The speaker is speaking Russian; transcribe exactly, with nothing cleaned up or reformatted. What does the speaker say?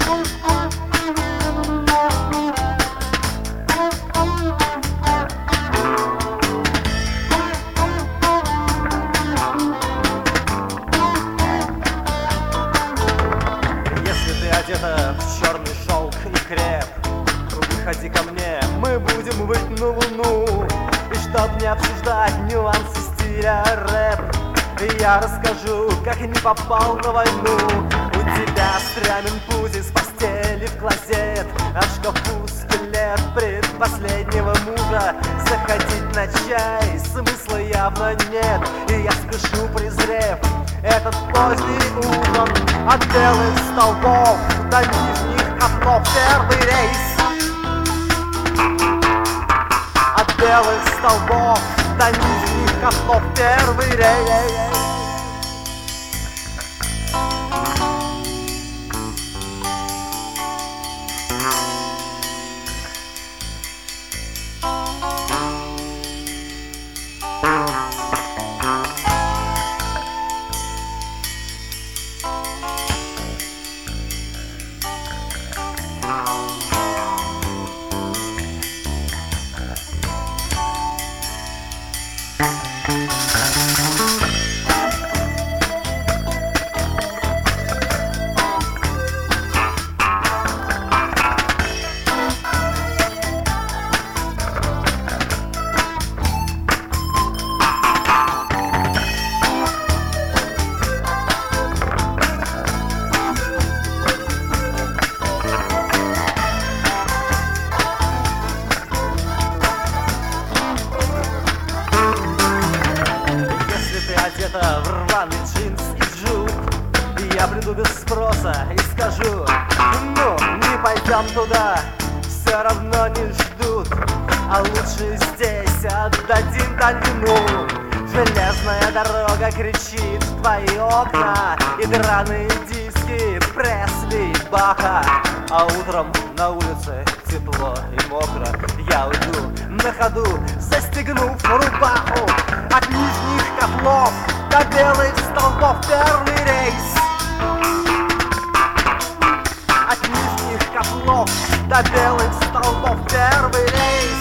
Одета в черный шелк и креп, выходи ко мне, мы будем быть на луну. И чтоб не обсуждать нюансы стиля рэп, я расскажу, как не попал на войну. У тебя стрямин путь из постели в клозет, а в шкафу скелет предпоследнего мужа. Заходить на чай смысла явно нет, и я спешу, презрев этот поздний ужин. От белых столбов до нижних котлов первый рейс. От белых столбов до нижних котлов первый рейс. Одета в рваный джинс и джуп, я приду без спроса и скажу: ну, не пойдем туда, все равно не ждут, а лучше здесь отдадим дальнину. Железная дорога кричит в твои окна, и драные диски Пресли Баха. А утром на улице тепло и мокро, я уйду на ходу, застегнув рубаху. От нижних котлов до белых столбов первый рейс. От нижних котлов до белых столбов первый рейс.